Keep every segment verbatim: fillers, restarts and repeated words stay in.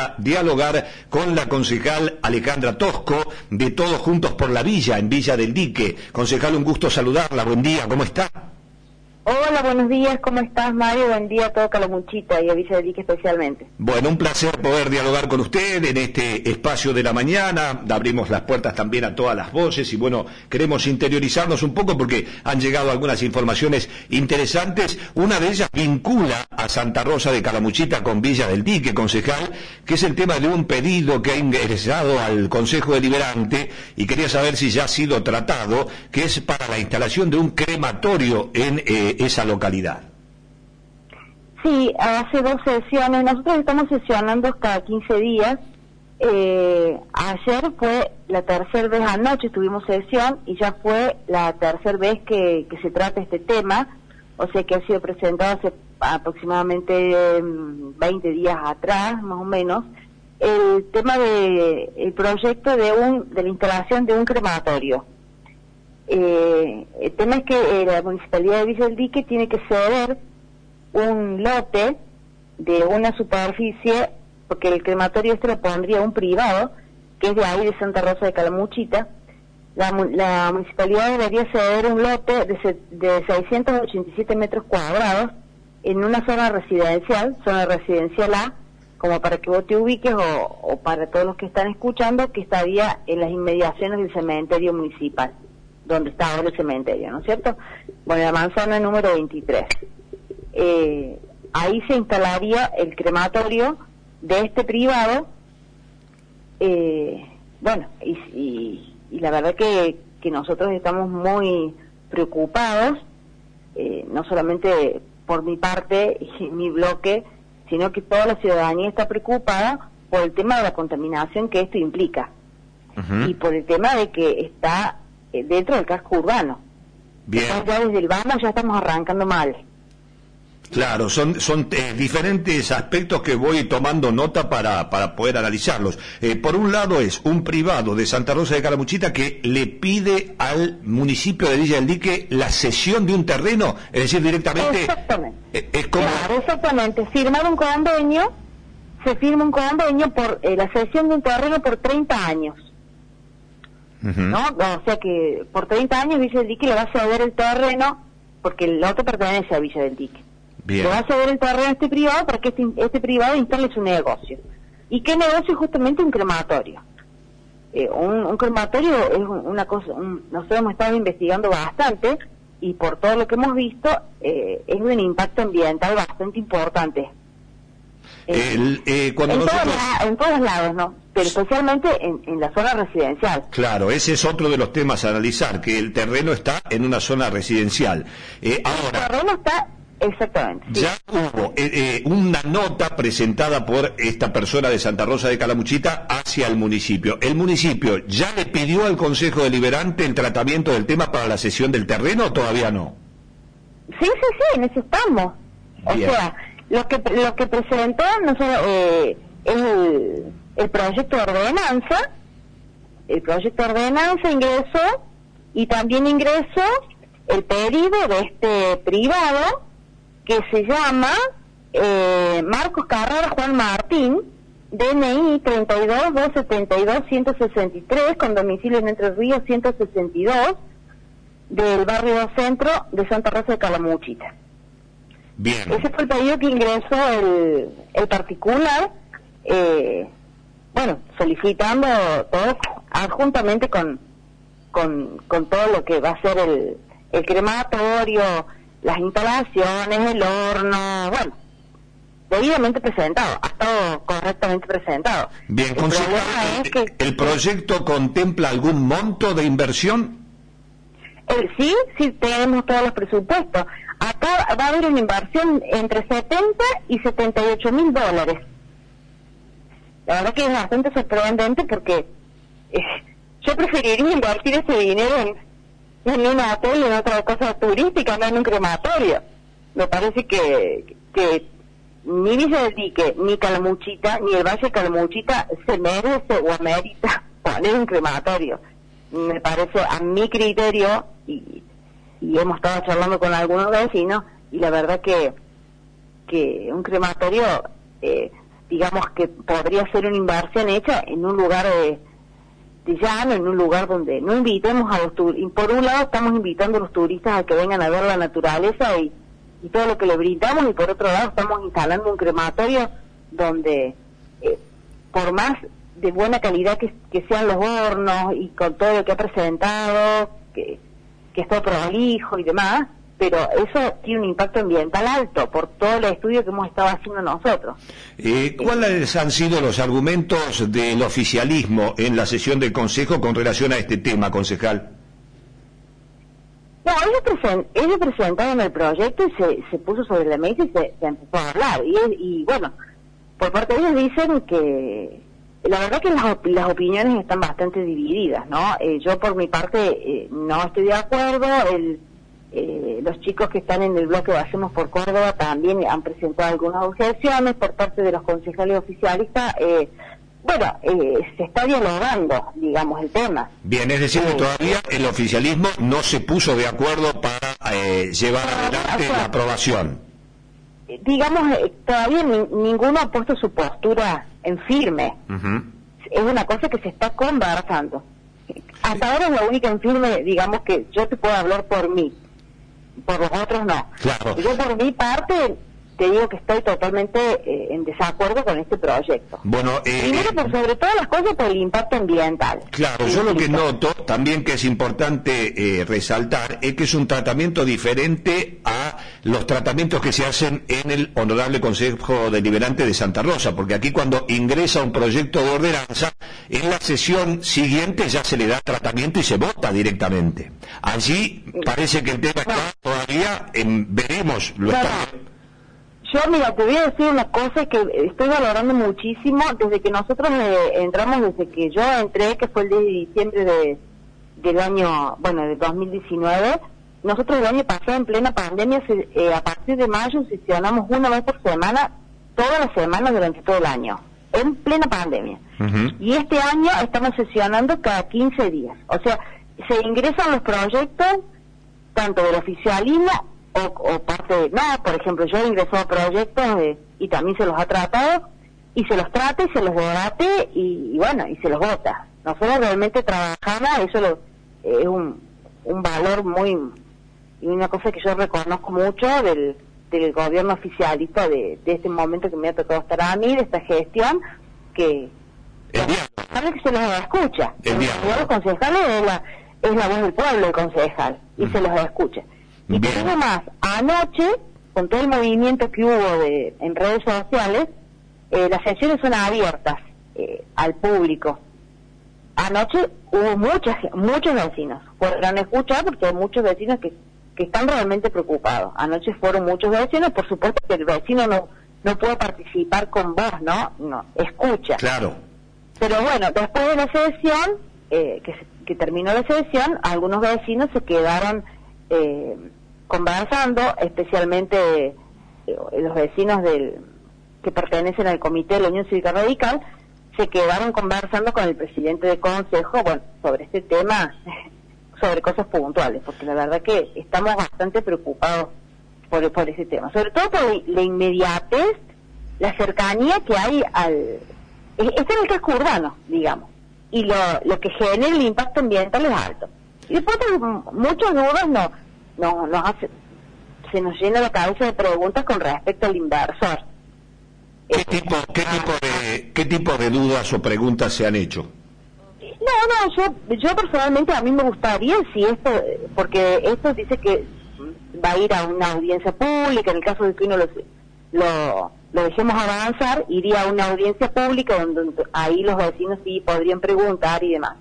para dialogar con la concejal Alejandra Tosco de Todos Juntos por la Villa, en Villa del Dique. Concejal, un gusto saludarla, buen día, ¿cómo está? Hola, buenos días, ¿cómo estás, Mario? Buen día a todo Calamuchita y a Villa del Dique especialmente. Bueno, un placer poder dialogar con usted en este espacio de la mañana. Abrimos las puertas también a todas las voces y bueno, queremos interiorizarnos un poco porque han llegado algunas informaciones interesantes. Una de ellas vincula a Santa Rosa de Calamuchita con Villa del Dique, concejal, que es el tema de un pedido que ha ingresado al Consejo Deliberante y quería saber si ya ha sido tratado, que es para la instalación de un crematorio en eh, esa localidad. Sí, hace dos sesiones, nosotros estamos sesionando cada quince días. Eh, ayer fue la tercera vez, anoche tuvimos sesión y ya fue la tercera vez que, que se trata este tema, o sea que ha sido presentado hace aproximadamente veinte días atrás, más o menos, el tema de el proyecto de un de la instalación de un crematorio. Eh, el tema es que eh, la Municipalidad de Villa del Dique tiene que ceder un lote de una superficie, porque el crematorio este lo pondría un privado, que es de ahí de Santa Rosa de Calamuchita. La, la Municipalidad debería ceder un lote de, de seiscientos ochenta y siete metros cuadrados en una zona residencial, zona residencial A, como para que vos te ubiques, o, o para todos los que están escuchando, que estaría en las inmediaciones del cementerio municipal, donde está ahora el cementerio, ¿no es cierto? Bueno, la manzana número veintitrés. Eh, ahí se instalaría el crematorio de este privado. Eh, bueno, y, y, y la verdad que, que nosotros estamos muy preocupados, eh, no solamente por mi parte y mi bloque, sino que toda la ciudadanía está preocupada por el tema de la contaminación que esto implica. Uh-huh. Y por el tema de que está dentro del casco urbano. Bien. Entonces, ya desde el vamos ya estamos arrancando mal. Claro, son son eh, diferentes aspectos que voy tomando nota para para poder analizarlos. Eh, por un lado es un privado de Santa Rosa de Calamuchita que le pide al municipio de Villa del Dique la cesión de un terreno, es decir, directamente... Exactamente. Eh, es como... Claro, exactamente. Firmar un convenio, se firma un convenio por eh, la cesión de un terreno por treinta años. Uh-huh. ¿No? O sea que por treinta años Villa del Dique le va a ceder el terreno, porque el lote pertenece a Villa del Dique. Bien. Le va a ceder el terreno a este privado para que este, este privado instale su negocio. ¿Y qué negocio? Justamente un crematorio. Eh, un, un crematorio es una cosa, un, nosotros hemos estado investigando bastante y por todo lo que hemos visto eh, es un impacto ambiental bastante importante. El, eh, cuando en, nosotros... todos la, en todos lados, ¿no? Pero especialmente en, en la zona residencial. Claro, ese es otro de los temas a analizar, que el terreno está en una zona residencial. Eh, ahora, el terreno está, exactamente. Sí. Ya hubo eh, eh, una nota presentada por esta persona de Santa Rosa de Calamuchita hacia el municipio. ¿El municipio ya le pidió al Consejo Deliberante el tratamiento del tema para la cesión del terreno o todavía no? Sí, sí, sí, en eso estamos. Bien. O sea, lo que lo que presentó no solo, eh, es el, el proyecto de ordenanza, el proyecto de ordenanza ingresó y también ingresó el pedido de este privado que se llama eh, Marcos Carrera Juan Martín, D N I treinta y dos, doscientos setenta y dos, ciento sesenta y tres, con domicilio en Entre Ríos ciento sesenta y dos, del barrio Centro de Santa Rosa de Calamuchita. Bien. Ese fue el pedido que ingresó el, el particular, eh, bueno, solicitando todo adjuntamente con, con, con todo lo que va a ser el, el crematorio, las instalaciones, el horno, bueno, debidamente presentado, ha estado correctamente presentado. Bien, el, el, es que, ¿el proyecto contempla algún monto de inversión? El, sí, sí tenemos todos los presupuestos. Acá va a haber una inversión entre setenta y setenta y ocho mil dólares. La verdad que es bastante sorprendente porque eh, yo preferiría invertir ese dinero en, en un hotel, en otra cosa turística, no en un crematorio. Me parece que, que ni Villa del Dique, ni Calamuchita, ni el Valle de Calamuchita se merece o amerita poner un crematorio. Me parece, a mi criterio, y, y hemos estado charlando con algunos vecinos, y la verdad que que un crematorio eh, digamos que podría ser una inversión hecha en un lugar de, de llano, en un lugar donde no invitemos a los turistas. Por un lado estamos invitando a los turistas a que vengan a ver la naturaleza y, y todo lo que le brindamos, y por otro lado estamos instalando un crematorio donde eh, por más de buena calidad que, que sean los hornos y con todo lo que ha presentado, que, que está prolijo y demás, pero eso tiene un impacto ambiental alto por todo el estudio que hemos estado haciendo nosotros. Eh, ¿Cuáles han sido los argumentos del oficialismo en la sesión del Consejo con relación a este tema, concejal? No, ellos, present, ellos presentaron el proyecto y se, se puso sobre la mesa y se, se empezó a hablar. Y, y bueno, por parte de ellos dicen que la verdad que las, las opiniones están bastante divididas, ¿no? Eh, yo por mi parte eh, no estoy de acuerdo. El, eh, los chicos que están en el bloque de Hacemos por Córdoba también han presentado algunas objeciones por parte de los concejales oficialistas. Eh, bueno, eh, se está dialogando, digamos, el tema. Bien, es decir, que todavía el oficialismo no se puso de acuerdo para eh, llevar adelante la aprobación. Digamos, eh, todavía ni, ninguno ha puesto su postura en firme. Uh-huh. Es una cosa que se está conversando. Hasta ahora es la única en firme, digamos, que yo te puedo hablar por mí. Por los otros no. Claro. Yo por mi parte te digo que estoy totalmente eh, en desacuerdo con este proyecto. Bueno, eh, primero, por sobre todas las cosas, por el impacto ambiental. Claro, yo lo que noto también que es importante eh, resaltar es que es un tratamiento diferente a los tratamientos que se hacen en el Honorable Consejo Deliberante de Santa Rosa, porque aquí cuando ingresa un proyecto de ordenanza, en la sesión siguiente ya se le da tratamiento y se vota directamente. Allí parece que el tema está todavía en veremos, lo está... Yo, mira, te voy a decir una cosa que estoy valorando muchísimo desde que nosotros eh, entramos, desde que yo entré, que fue el diez de diciembre de, del año, bueno, de dos mil diecinueve. Nosotros el año pasado, en plena pandemia, se, eh, a partir de mayo, sesionamos una vez por semana, todas las semanas durante todo el año, en plena pandemia. Uh-huh. Y este año estamos sesionando cada quince días. O sea, se ingresan los proyectos, tanto del oficialismo, O, o parte de, no, por ejemplo, yo he ingresado a proyectos eh, y también se los ha tratado, y se los trata y se los debate y, y bueno, y se los vota. Nosotros realmente trabajamos, eso lo, eh, es un, un valor muy, y una cosa que yo reconozco mucho del, del gobierno oficialista de, de este momento que me ha tocado estar a mí, de esta gestión, que, que se los escucha. El los concejales es la, es la voz del pueblo, el concejal, y mm. se los escucha. Y te digo más, anoche, con todo el movimiento que hubo de, en redes sociales, eh, las sesiones son abiertas eh, al público. Anoche hubo muchas, muchos vecinos, podrán escuchar porque hay muchos vecinos que, que están realmente preocupados. Anoche fueron muchos vecinos, por supuesto que el vecino no, no puede participar con voz, ¿no? No, escucha. Claro. Pero bueno, después de la sesión, eh, que, que terminó la sesión, algunos vecinos se quedaron Eh, conversando, especialmente eh, los vecinos del que pertenecen al comité de la Unión Cívica Radical, se quedaron conversando con el presidente del consejo, bueno, sobre este tema, sobre cosas puntuales, porque la verdad que estamos bastante preocupados por, por ese tema, sobre todo por la, la inmediatez, la cercanía que hay al... Este es el casco urbano, digamos, y lo, lo que genera el impacto ambiental es alto. Y después muchas dudas no, no, nos hace, se nos llena la cabeza de preguntas con respecto al inversor. ¿Qué este, tipo, qué tipo de, qué tipo de dudas o preguntas se han hecho? No, no, yo, yo personalmente a mí me gustaría, si esto, porque esto dice que va a ir a una audiencia pública, en el caso de que uno lo, lo, lo dejemos avanzar, iría a una audiencia pública donde ahí los vecinos sí podrían preguntar y demás.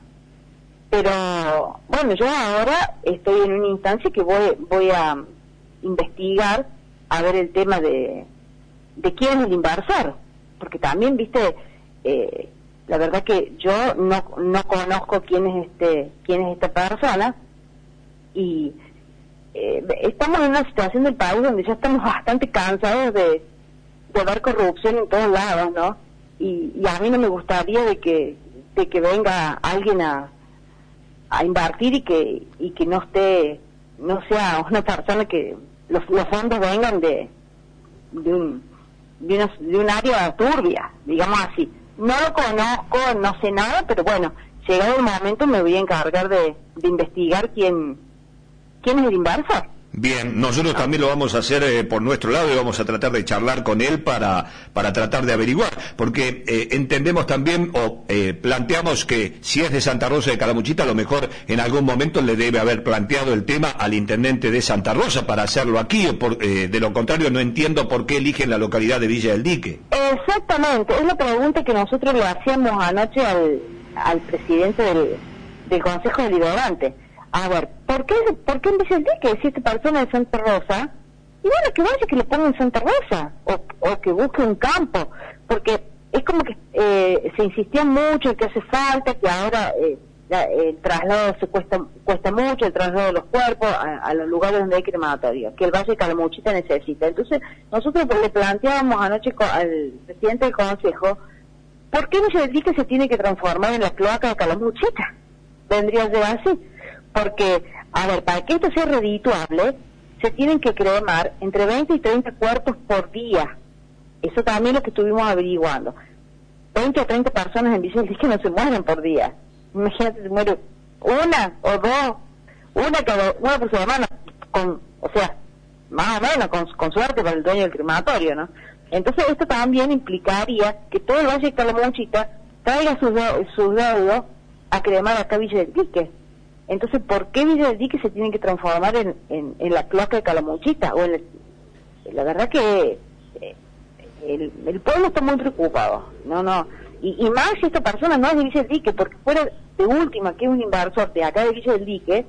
Pero, bueno, yo ahora estoy en una instancia que voy voy a investigar, a ver el tema de, de quién es el inversor. Porque también, viste, eh, la verdad que yo no no conozco quién es este quién es esta persona. Y eh, estamos en una situación del país donde ya estamos bastante cansados de, de ver corrupción en todos lados, ¿no? Y, y a mí no me gustaría de que, de que venga alguien a... a invertir y que y que no esté no sea una persona que los, los fondos vengan de de un de, una, de un área turbia, digamos así. No lo conozco, no sé nada, pero bueno, llegado el momento me voy a encargar de, de investigar quién, quién es el inversor. Bien, nosotros también lo vamos a hacer eh, por nuestro lado y vamos a tratar de charlar con él para para tratar de averiguar, porque eh, entendemos también o eh, planteamos que si es de Santa Rosa de Calamuchita, a lo mejor en algún momento le debe haber planteado el tema al intendente de Santa Rosa para hacerlo aquí, o por, eh, de lo contrario no entiendo por qué eligen la localidad de Villa del Dique. Exactamente, es la pregunta que nosotros le hacíamos anoche al, al presidente del, del Consejo Deliberante. A ver, ¿por qué, ¿por qué en Villa del Dique si esta persona de Santa Rosa? Y bueno, que vaya que le ponga en Santa Rosa, o, o que busque un campo, porque es como que eh, se insistía mucho en que hace falta, que ahora eh, la, el traslado se cuesta cuesta mucho, el traslado de los cuerpos a, a los lugares donde hay crematorio, que el Valle de Calamuchita necesita. Entonces, nosotros pues, le planteábamos anoche al presidente del Consejo, ¿por qué Villa del Dique se tiene que transformar en la cloaca de Calamuchita? Vendría a ser así. Porque, a ver, para que esto sea redituable, se tienen que cremar entre veinte y treinta cuerpos por día. Eso también es lo que estuvimos averiguando. veinte o treinta personas en Villa del Dique no se mueren por día. Imagínate, se muere una o dos, una cada una por semana, con, o sea, más o menos, con, con suerte para el dueño del crematorio, ¿no? Entonces esto también implicaría que todo el Valle de Calamuchita traiga sus su deudos a cremar acá a Villa del Dique. Entonces, ¿por qué Villa del Dique se tiene que transformar en, en, en la cloaca de Calamuchita? O en el, la verdad que eh, el, el pueblo está muy preocupado, no, no, y, y más si esta persona no es de Villa del Dique, porque fuera de última, que es un inversor de acá de Villa del Dique,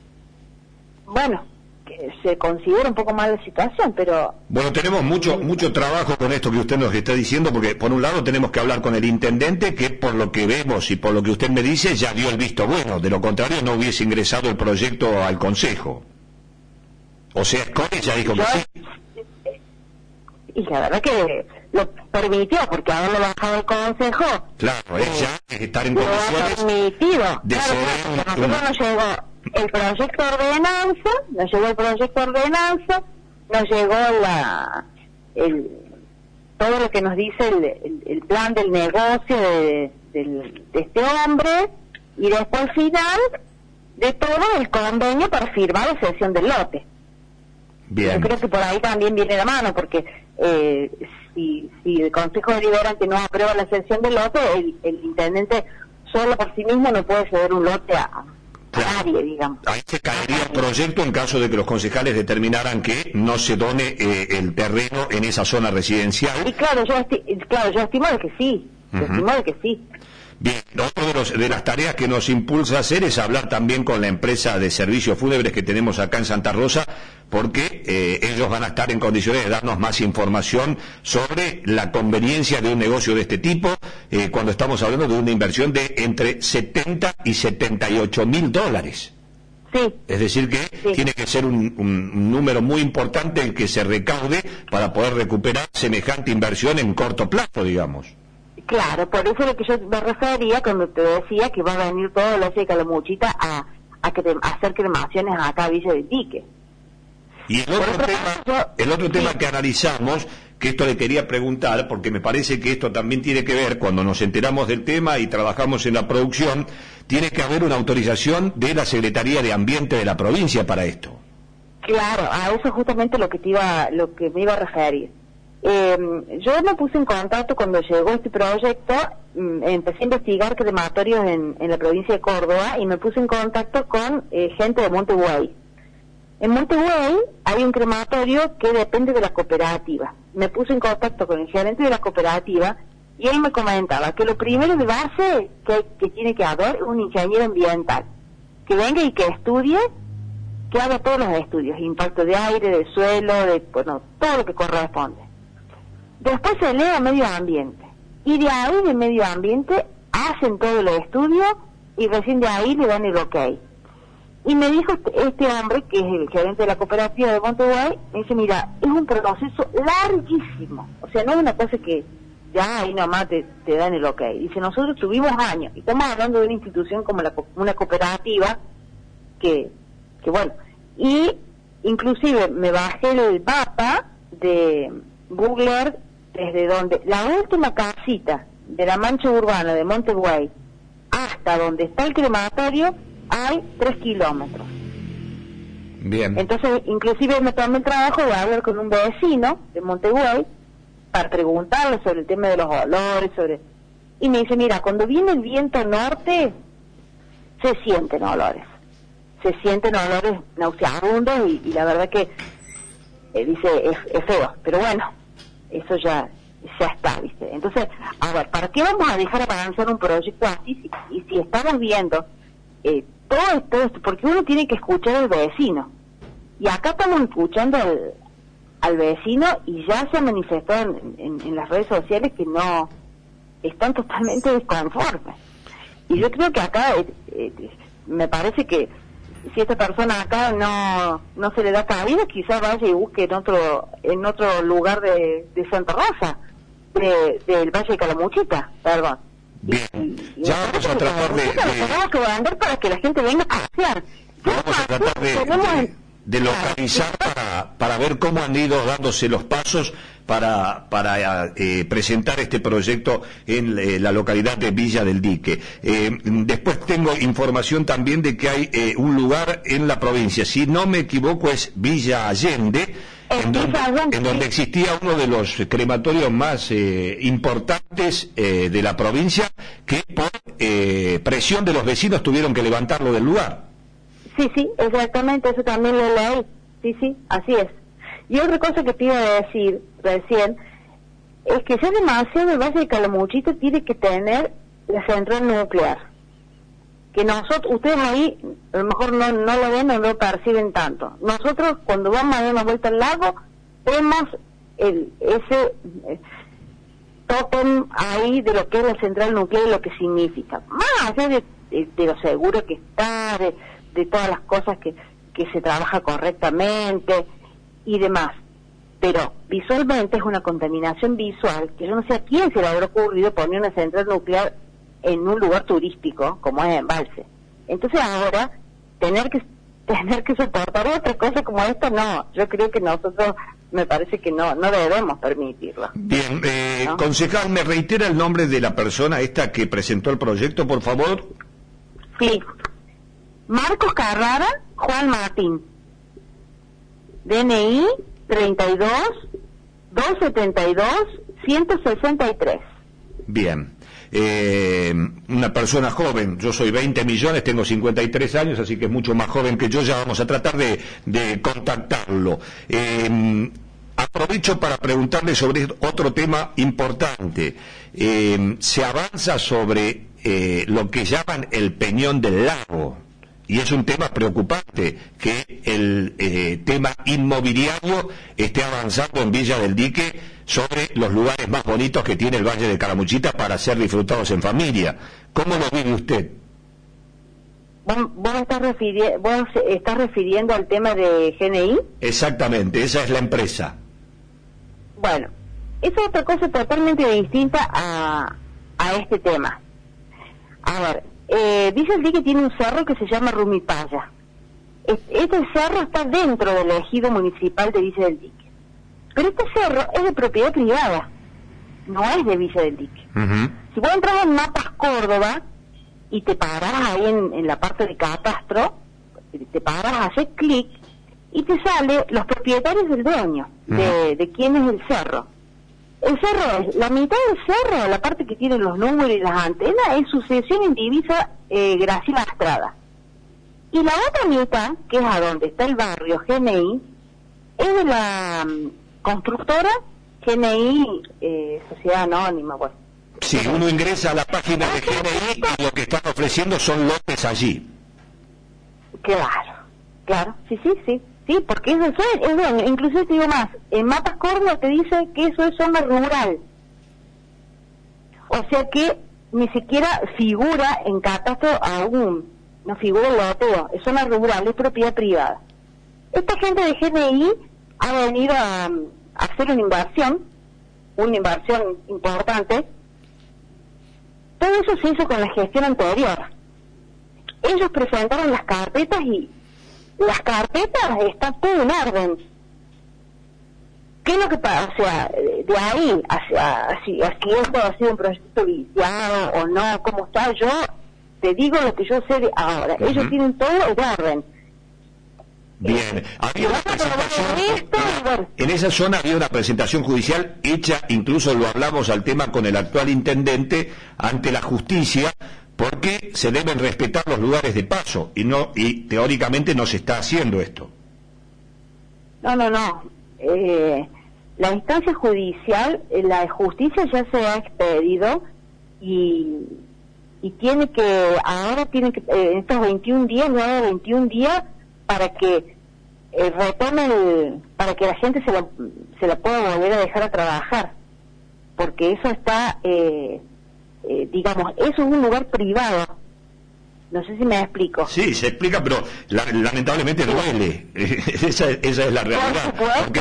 bueno, que se considera un poco más la situación, pero... Bueno, tenemos mucho mucho trabajo con esto que usted nos está diciendo, porque por un lado tenemos que hablar con el intendente, que por lo que vemos y por lo que usted me dice, ya dio el visto bueno, de lo contrario no hubiese ingresado el proyecto al Consejo. O sea, Score ya dijo que sí. Y la verdad que lo permitió, porque ahora lo bajado el Consejo. Claro, es ya estar en lo condiciones permitido. de Claro, ser porque a una... nosotros nos llegó el proyecto de ordenanza, nos llegó el proyecto de ordenanza, nos llegó la el todo lo que nos dice el, el, el plan del negocio de, del, de este hombre, y después al final de todo el convenio para firmar la cesión del lote. Bien. Yo creo que por ahí también viene la mano, porque eh, si, si el Consejo Deliberante no aprueba la cesión del lote, el, el intendente solo por sí mismo no puede ceder un lote a, a claro. nadie, digamos. Ahí se caería el proyecto en caso de que los concejales determinaran que no se done eh, el terreno en esa zona residencial. Y claro, yo, esti claro, yo estimo de que sí, yo Uh-huh. estimo de que sí. Bien, otra de, los, de las tareas que nos impulsa a hacer es hablar también con la empresa de servicios fúnebres que tenemos acá en Santa Rosa, porque eh, ellos van a estar en condiciones de darnos más información sobre la conveniencia de un negocio de este tipo, eh, cuando estamos hablando de una inversión de entre setenta y setenta y ocho mil dólares. Sí. Es decir que sí. tiene que ser un, un, un número muy importante el que se recaude para poder recuperar semejante inversión en corto plazo, digamos. Claro, por eso es lo que yo me refería cuando te decía que va a venir todo el Valle de Calamuchita a, a, crem a hacer cremaciones acá a Villa del Dique. Y el otro, otro tema, caso, el otro sí. tema que analizamos, que esto le quería preguntar, porque me parece que esto también tiene que ver, cuando nos enteramos del tema y trabajamos en la producción, tiene que haber una autorización de la Secretaría de Ambiente de la provincia para esto. Claro, a eso es justamente lo que te iba, lo que me iba a referir. Eh, yo me puse en contacto cuando llegó este proyecto, mm, empecé a investigar crematorios en, en la provincia de Córdoba y me puse en contacto con eh, gente de Montevideo. En Montevideo hay un crematorio que depende de la cooperativa. Me puse en contacto con el gerente de la cooperativa y él me comentaba que lo primero de base que, que tiene que haber es un ingeniero ambiental, que venga y que estudie, que haga todos los estudios, impacto de aire, de suelo, de bueno, todo lo que corresponde. Después se lee a medio ambiente, y de ahí de medio ambiente hacen todos los estudios y recién de ahí le dan el ok. Y me dijo este, este hombre, que es el gerente de la cooperativa de Montevideo, me dice, mira, es un proceso larguísimo, o sea, no es una cosa que ya ahí nomás te, te dan el ok. Dice, nosotros tuvimos años, y estamos hablando de una institución como la, una cooperativa, que, que bueno, y inclusive me bajé el mapa de Google Earth desde donde la última casita de la mancha urbana de Montevideo hasta donde está el crematorio hay tres kilómetros. Bien. Entonces, inclusive me tomé el trabajo de hablar con un vecino de Montevideo para preguntarle sobre el tema de los olores, sobre y me dice, mira, cuando viene el viento norte se sienten olores, se sienten olores nauseabundos y, y la verdad que eh, dice, es, es feo, pero bueno, eso ya ya está, ¿viste? Entonces, a ver, ¿para qué vamos a dejar avanzar un proyecto así si, y si estamos viendo eh, todo, todo esto? Porque uno tiene que escuchar al vecino, y acá estamos escuchando al, al vecino y ya se ha manifestado en, en, en las redes sociales que no están totalmente desconformes. Y yo creo que acá eh, eh, me parece que si esta persona acá no no se le da cabida, quizás vaya y busque en otro en otro lugar de, de Santa Rosa, de, del Valle de Calamuchita, perdón. Bien, y, y ya vamos a tratar de, de... tenemos que vender para que la gente venga a pasear. Vamos a tratar de, de, de localizar para, para ver cómo han ido dándose los pasos para para eh, presentar este proyecto en eh, la localidad de Villa del Dique. Eh, después tengo información también de que hay eh, un lugar en la provincia, si no me equivoco es Villa Allende, en donde, en donde existía uno de los crematorios más eh, importantes eh, de la provincia, que por eh, presión de los vecinos tuvieron que levantarlo del lugar. Sí, sí, exactamente, eso también lo leí, sí, sí, así es. Y otra cosa que te iba a decir recién, es que ya demasiado el Valle de Calamuchita tiene que tener la central nuclear. Que nosotros, ustedes ahí, a lo mejor no, no lo ven o no lo perciben tanto. Nosotros, cuando vamos a dar una vuelta al lago, vemos el, ese eh, tótem ahí de lo que es la central nuclear y lo que significa. Más allá de, de, de lo seguro que está, de, de todas las cosas que, que se trabaja correctamente y demás, pero visualmente es una contaminación visual que yo no sé a quién se le habrá ocurrido poner una central nuclear en un lugar turístico como es Embalse. Entonces ahora tener que tener que soportar otra cosa como esta, no, yo creo que nosotros, me parece que no no debemos permitirlo. Bien, eh, ¿no? Concejal, ¿me reitera el nombre de la persona esta que presentó el proyecto, por favor? Sí, Marcos Carrara Juan Martín, D N I treinta y dos, doscientos setenta y dos, ciento sesenta y tres. Bien, eh, una persona joven, yo soy veinte millones, tengo cincuenta y tres años, así que es mucho más joven que yo, ya vamos a tratar de, de contactarlo. Eh, aprovecho para preguntarle sobre otro tema importante. Eh, se avanza sobre eh, lo que llaman el Peñón del Lago. Y es un tema preocupante que el eh, tema inmobiliario esté avanzando en Villa del Dique sobre los lugares más bonitos que tiene el Valle de Calamuchita para ser disfrutados en familia. ¿Cómo lo vive usted? ¿Vos, vos, estás, refiri- ¿Vos estás refiriendo al tema de G N I? Exactamente, esa es la empresa. Bueno, es otra cosa totalmente distinta a, a este tema. A ver, Eh, Villa del Dique tiene un cerro que se llama Rumipaya. Este cerro está dentro del ejido municipal de Villa del Dique. Pero este cerro es de propiedad privada, no es de Villa del Dique. Uh-huh. Si vos entras en Mapas Córdoba y te parás ahí en, en la parte de catastro, te parás, haces clic y te sale los propietarios del dueño, uh-huh. de, de quién es el cerro. El cerro es, la mitad del cerro, la parte que tiene los números y las antenas, es Sucesión Indivisa eh, Graciela Estrada. Y la otra mitad, que es a donde está el barrio G N I, es de la um, constructora G N I, eh, Sociedad Anónima, bueno. Sí, uno ingresa a la página de G N I y lo que están ofreciendo son lotes allí. Claro, claro, sí, sí, sí. Sí, porque eso es, es bueno, inclusive te digo más, en Mapas Córdoba te dice que eso es zona rural. O sea que ni siquiera figura en catastro aún, no figura el loteo, es zona rural, es propiedad privada. Esta gente de G N I ha venido a, a hacer una inversión, una inversión importante. Todo eso se hizo con la gestión anterior. Ellos presentaron las carpetas y las carpetas están todo en orden. ¿Qué es lo que pasa? O sea, de ahí, hacia, si, si esto ha sido un proyecto viciado o no, cómo está, yo te digo lo que yo sé de ahora. Uh-huh. Ellos tienen todo el orden. Bien, había una presentación, en esa zona había una presentación judicial hecha, incluso lo hablamos al tema con el actual intendente, ante la justicia, porque se deben respetar los lugares de paso, y no y teóricamente no se está haciendo esto. No, no, no. Eh, la instancia judicial, la justicia ya se ha expedido y, y tiene que, ahora tiene que, eh, en estos veintiún días, nueve veintiún días, para que eh, retome el, para que la gente se la, se la pueda volver a dejar a trabajar, porque eso está, eh, eh, digamos, eso es un lugar privado. No sé si me explico. Sí, se explica, pero la, lamentablemente duele. esa, esa es la realidad. Porque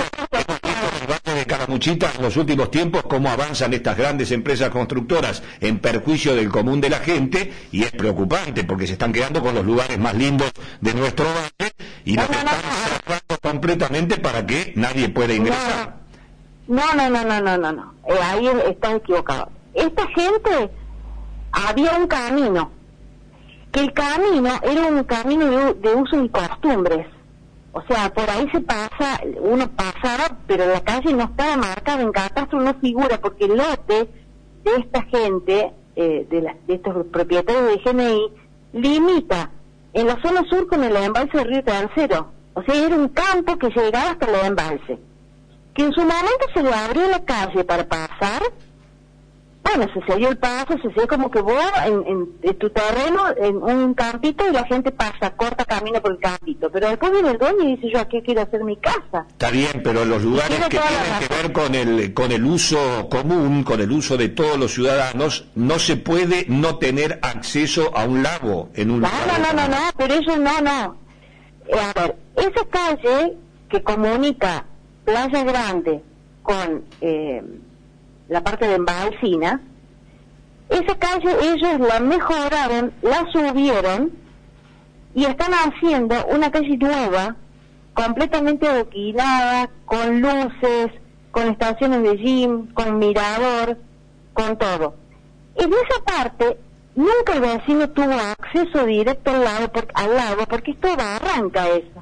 de Calamuchita en los últimos tiempos, cómo avanzan estas grandes empresas constructoras en perjuicio del común de la gente, y es preocupante porque se están quedando con los lugares más lindos de nuestro valle y no, los no, están no, cerrando completamente para que nadie pueda ingresar. No, no, no, no, no, no, no. Eh, ahí estás equivocado. Esta gente, había un camino, que el camino era un camino de, de uso y costumbres. O sea, por ahí se pasa, uno pasaba, pero la calle no estaba marcada, en catastro no figura, porque el lote de esta gente, eh, de, la, de estos propietarios de G N I, limita en la zona sur con el embalse del Río Tercero. O sea, era un campo que llegaba hasta el embalse. Que en su momento se le abrió la calle para pasar. Bueno, se selló el paso, se selló como que vos en, en, en tu terreno, en un campito, y la gente pasa, corta camino por el campito. Pero después viene el dueño y dice, yo aquí quiero hacer mi casa. Está bien, pero los lugares que tienen que ver con el, con el uso común, con el uso de todos los ciudadanos, no se puede no tener acceso a un lago en un no, lugar. No, no, no, no, pero ellos no, no. Eh, a ver, esa calle que comunica Playa Grande con... Eh, la parte de Embalsina, esa calle ellos la mejoraron, la subieron y están haciendo una calle nueva, completamente adoquinada, con luces, con estaciones de gym, con mirador, con todo. En esa parte nunca el vecino tuvo acceso directo al lago, por, al lago porque esto barranca eso.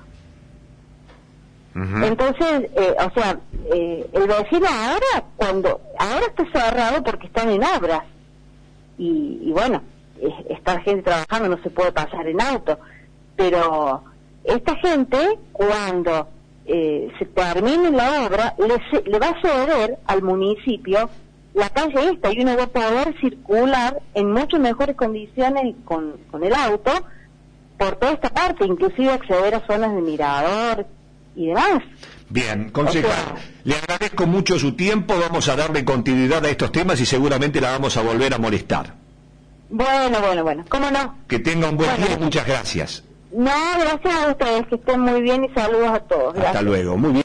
Uh-huh. Entonces, eh, o sea, eh, el vecino ahora, cuando ahora está cerrado porque están en obras y, y bueno, eh, está gente trabajando, no se puede pasar en auto, pero esta gente cuando eh, se termine la obra le, le va a ceder al municipio la calle esta y uno va a poder circular en mucho mejores condiciones con, con el auto por toda esta parte, inclusive acceder a zonas de mirador y demás. Bien, concejal, o sea, le agradezco mucho su tiempo, vamos a darle continuidad a estos temas y seguramente la vamos a volver a molestar. Bueno, bueno, bueno, ¿cómo no? Que tenga un buen bueno, día y muchas gracias. No, gracias a ustedes, que estén muy bien y saludos a todos. Hasta Gracias. luego, muy bien.